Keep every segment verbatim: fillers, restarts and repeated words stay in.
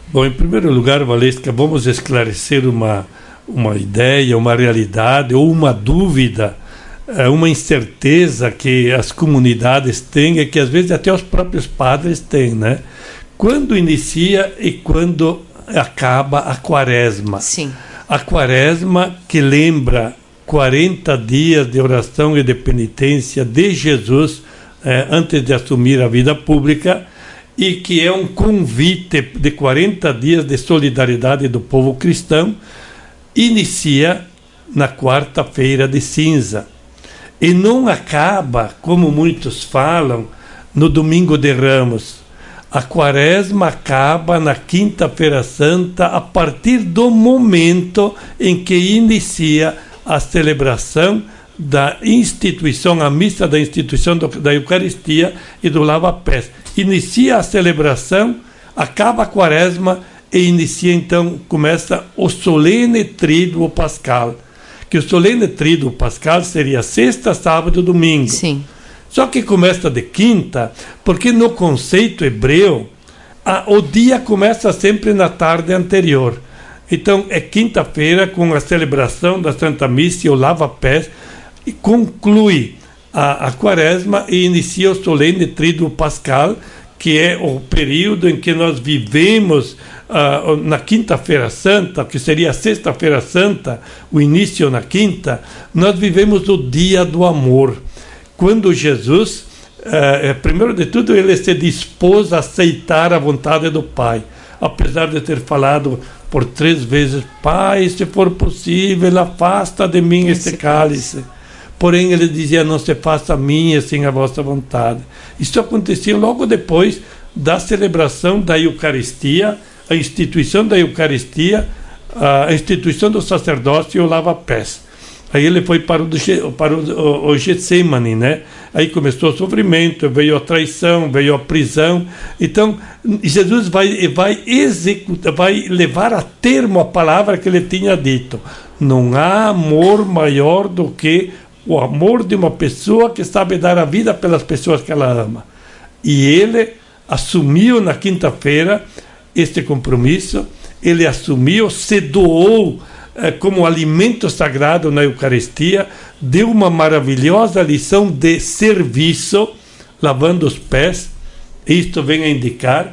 Bom, em primeiro lugar, Valesca, vamos esclarecer uma, uma ideia, uma realidade ou uma dúvida, uma incerteza que as comunidades têm e que às vezes até os próprios padres têm, né? Quando inicia e quando acaba a quaresma? Sim. A quaresma que lembra quarenta dias de oração e de penitência de Jesus eh, antes de assumir a vida pública, e que é um convite de quarenta dias de solidariedade do povo cristão, inicia na quarta-feira de cinza e não acaba, como muitos falam, no domingo de Ramos. A quaresma acaba na quinta-feira santa, a partir do momento em que inicia a celebração da instituição, a missa da instituição do, da Eucaristia e do lava-pés. Inicia a celebração, acaba a quaresma e inicia então, começa o solene tríduo pascal, que o solene tríduo pascal seria sexta, sábado e domingo. Sim. Só que começa de quinta, porque no conceito hebreu, a, o dia começa sempre na tarde anterior. Então é quinta-feira com a celebração da Santa Missa e o lava-pés, e conclui a, a quaresma e inicia o solene tríduo pascal, que é o período em que nós vivemos uh, na quinta-feira santa, que seria a sexta-feira santa, o início na quinta, nós vivemos o dia do amor. Quando Jesus, uh, primeiro de tudo, ele se dispôs a aceitar a vontade do Pai, apesar de ter falado por três vezes: Pai, se for possível, afasta de mim esse cálice. Porém, ele dizia: não se faça a minha sem a vossa vontade. Isso acontecia logo depois da celebração da Eucaristia, a instituição da Eucaristia, a instituição do sacerdócio e o lava-pés. Aí ele foi para o, para o, o, o Getsemane, né? Aí começou o sofrimento, veio a traição, veio a prisão. Então, Jesus vai, vai executar, vai levar a termo a palavra que ele tinha dito. Não há amor maior do que o amor de uma pessoa que sabe dar a vida pelas pessoas que ela ama. E ele assumiu na quinta-feira este compromisso, ele assumiu, se doou eh, como alimento sagrado na Eucaristia, deu uma maravilhosa lição de serviço, lavando os pés. Isto vem a indicar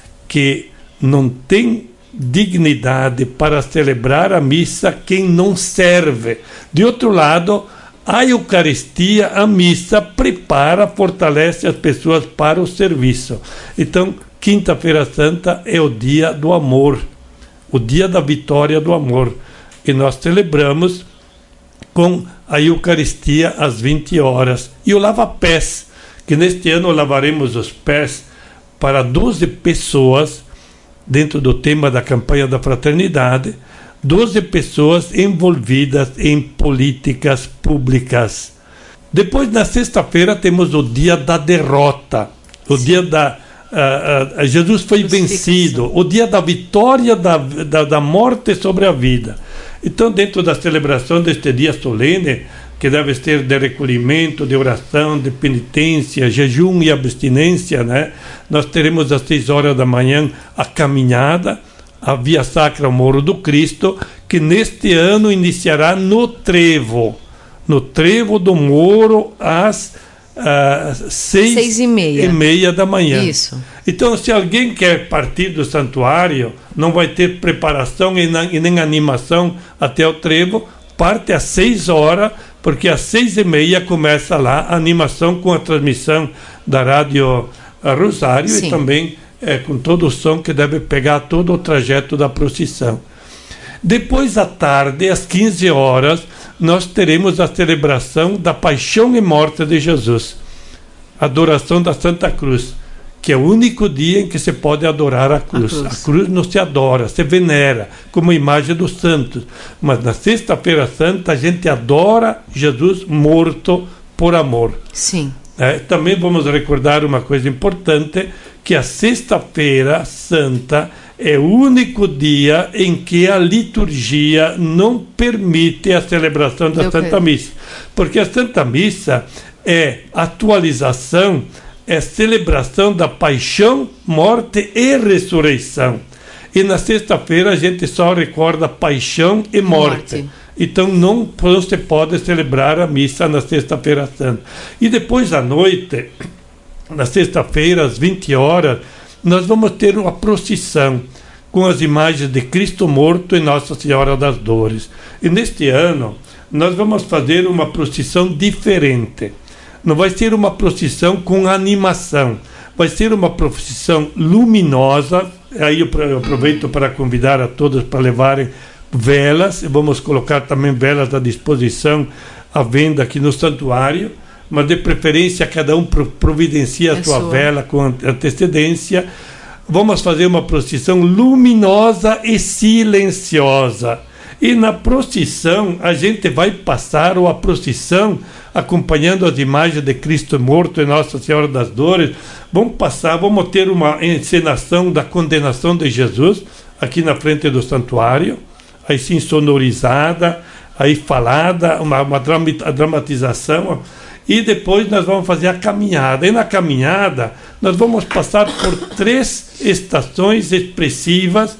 que não tem dignidade para celebrar a missa quem não serve. De outro lado, a Eucaristia, a missa, prepara, fortalece as pessoas para o serviço. Então, quinta-feira santa é o dia do amor, o dia da vitória do amor. E nós celebramos com a Eucaristia às vinte horas. E o lava-pés, que neste ano lavaremos os pés para doze pessoas, dentro do tema da campanha da fraternidade, doze pessoas envolvidas em políticas públicas. Depois, na sexta-feira, temos o dia da derrota, o Sim. dia da... Uh, uh, Jesus foi vencido, o dia da vitória da, da, da morte sobre a vida. Então, dentro da celebração deste dia solene, que deve ser de recolhimento, de oração, de penitência, jejum e abstinência, né? Nós teremos às seis horas da manhã a caminhada, a Via Sacra ao Moro do Cristo, que neste ano iniciará no Trevo, no Trevo do Moro, às uh, seis, seis e, meia. e meia da manhã. Isso. Então, se alguém quer partir do santuário, não vai ter preparação e, na, e nem animação até o Trevo, parte às seis horas, porque às seis e meia começa lá a animação com a transmissão da Rádio Rosário. Sim. E também é, com todo o som que deve pegar todo o trajeto da procissão. Depois, à tarde, às quinze horas, nós teremos a celebração da Paixão e Morte de Jesus, a adoração da Santa Cruz, que é o único dia em que se pode adorar a cruz. A cruz, a cruz não se adora, se venera como imagem dos santos. Mas na Sexta-feira Santa a gente adora Jesus morto por amor. Sim. É, também vamos recordar uma coisa importante, que a Sexta-feira Santa é o único dia em que a liturgia não permite a celebração da Santa Missa. Porque a Santa Missa é atualização, é celebração da paixão, morte e ressurreição. E na sexta-feira a gente só recorda paixão e morte. morte. Então não se pode celebrar a missa na sexta-feira santa. E depois à noite, na sexta-feira, às vinte horas, nós vamos ter uma procissão com as imagens de Cristo morto e Nossa Senhora das Dores. E neste ano, nós vamos fazer uma procissão diferente. Não vai ser uma procissão com animação, vai ser uma procissão luminosa. Aí eu aproveito para convidar a todos para levarem velas, e vamos colocar também velas à disposição à venda aqui no santuário, mas de preferência cada um providencia a sua vela com antecedência. Vamos fazer uma procissão luminosa e silenciosa. E na procissão a gente vai passar, ou a procissão acompanhando as imagens de Cristo morto e Nossa Senhora das Dores, vamos passar, vamos ter uma encenação da condenação de Jesus aqui na frente do santuário, aí sim sonorizada, aí falada, uma, uma dramatização, e depois nós vamos fazer a caminhada. E na caminhada nós vamos passar por três estações expressivas,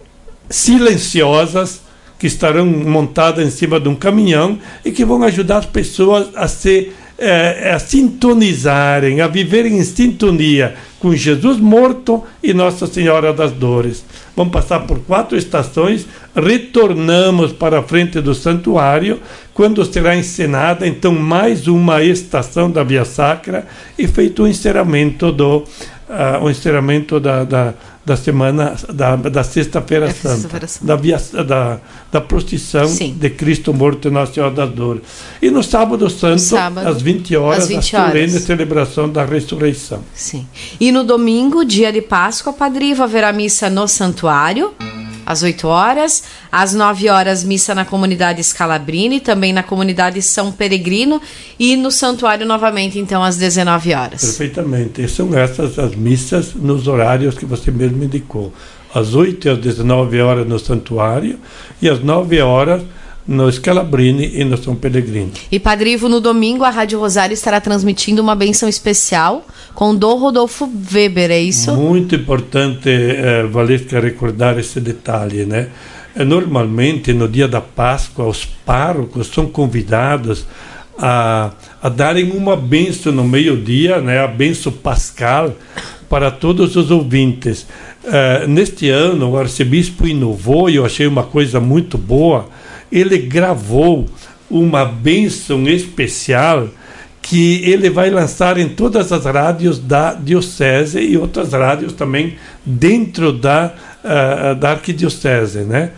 silenciosas, que estarão montadas em cima de um caminhão e que vão ajudar as pessoas a se é, a sintonizarem, a viverem em sintonia com Jesus morto e Nossa Senhora das Dores. Vamos passar por quatro estações, retornamos para a frente do santuário, quando será encenada, então, mais uma estação da Via Sacra e feito o encerramento do uh, o encerramento da, da da semana, da, da sexta-feira santa, santa. Da, via, da, da procissão Sim. de Cristo morto e Nossa Senhora das Dores. E no sábado santo, sábado, às vinte horas, às vinte a solene celebração da ressurreição. Sim. E no domingo, dia de Páscoa, Padre Ivo, haverá missa no santuário, às oito horas, às nove horas, missa na comunidade Scalabrini, também na comunidade São Peregrino, e no santuário novamente, então, às dezenove horas. Perfeitamente. E são essas as missas nos horários que você mesmo indicou. Às oito e às dezenove horas no santuário, e às nove horas no Scalabrini e no São Peregrino. E Padre Ivo, no domingo, a Rádio Rosário estará transmitindo uma bênção especial com Dom Rodolfo Weber, é isso? Muito importante, eh, Valesca, recordar esse detalhe, né? Normalmente, no dia da Páscoa, os párocos são convidados a, a darem uma bênção no meio-dia, né? A bênção pascal para todos os ouvintes. Uh, neste ano, o arcebispo inovou, e eu achei uma coisa muito boa. Ele gravou uma bênção especial que ele vai lançar em todas as rádios da diocese e outras rádios também dentro da, uh, da arquidiocese, né?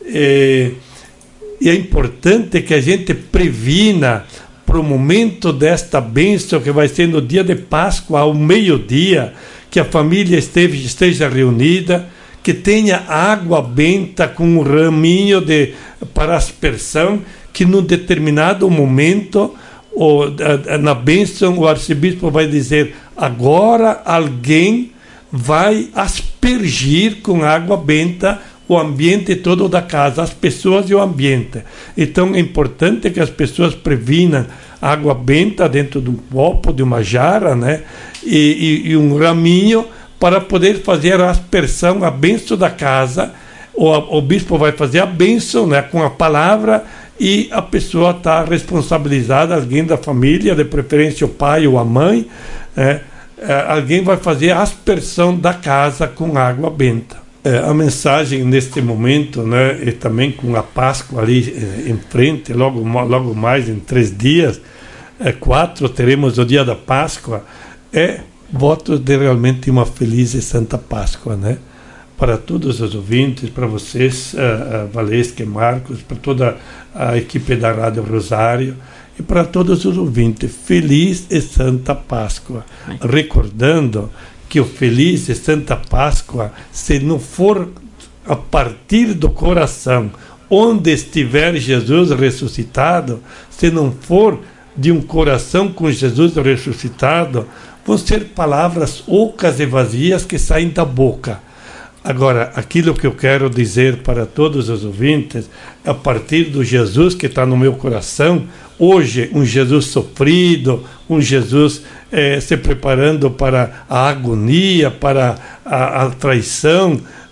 E, e é importante que a gente previna para o momento desta bênção, que vai ser no dia de Páscoa, ao meio-dia, que a família esteja, esteja reunida, que tenha água benta com um raminho de, para aspersão, que num determinado momento, o, a, a, na bênção, o arcebispo vai dizer: agora alguém vai aspergir com água benta o ambiente todo da casa, as pessoas e o ambiente. Então é importante que as pessoas previnam água benta dentro de um copo, de uma jarra, né? e, e, e um raminho, para poder fazer a aspersão, a bênção da casa. O, o bispo vai fazer a bênção, né, com a palavra, e a pessoa está responsabilizada, alguém da família, de preferência o pai ou a mãe, né, é, alguém vai fazer a aspersão da casa com água benta. É, a mensagem neste momento, né, e também com a Páscoa ali é, em frente, logo, logo mais em três dias, é, quatro, teremos o dia da Páscoa, é votos de realmente uma feliz e santa Páscoa, né? Para todos os ouvintes, para vocês, uh, uh, Valesca e Marcos, para toda a equipe da Rádio Rosário e para todos os ouvintes, feliz e santa Páscoa. É. Recordando que o feliz e santa Páscoa, se não for a partir do coração, onde estiver Jesus ressuscitado, se não for de um coração com Jesus ressuscitado, vão ser palavras ocas e vazias que saem da boca. Agora, aquilo que eu quero dizer para todos os ouvintes, a partir do Jesus que está no meu coração, hoje um Jesus sofrido, um Jesus eh, se preparando para a agonia, para a, a traição,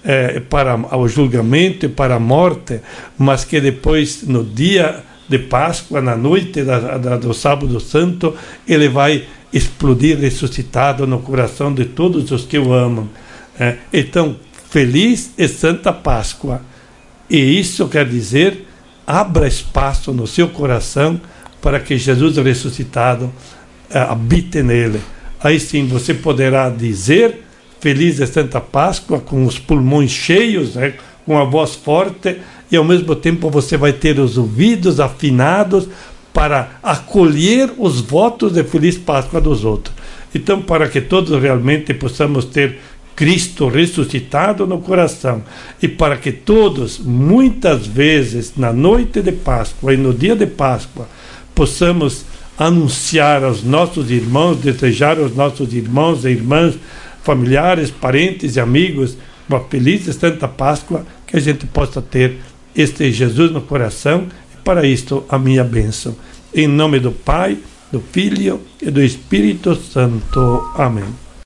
é, para o julgamento e para a morte, mas que depois, no dia de Páscoa, na noite da, da, do Sábado Santo, ele vai explodir ressuscitado no coração de todos os que o amam. É, então, feliz e Santa Páscoa. E isso quer dizer, abra espaço no seu coração para que Jesus ressuscitado é, habite nele. Aí sim você poderá dizer feliz e Santa Páscoa com os pulmões cheios, né, com a voz forte, e ao mesmo tempo você vai ter os ouvidos afinados para acolher os votos de Feliz Páscoa dos outros. Então, para que todos realmente possamos ter Cristo ressuscitado no coração, e para que todos, muitas vezes, na noite de Páscoa e no dia de Páscoa, possamos anunciar aos nossos irmãos, desejar aos nossos irmãos e irmãs, familiares, parentes e amigos, uma feliz e Santa Páscoa, que a gente possa ter este Jesus no coração, e para isto a minha bênção. Em nome do Pai, do Filho e do Espírito Santo. Amém.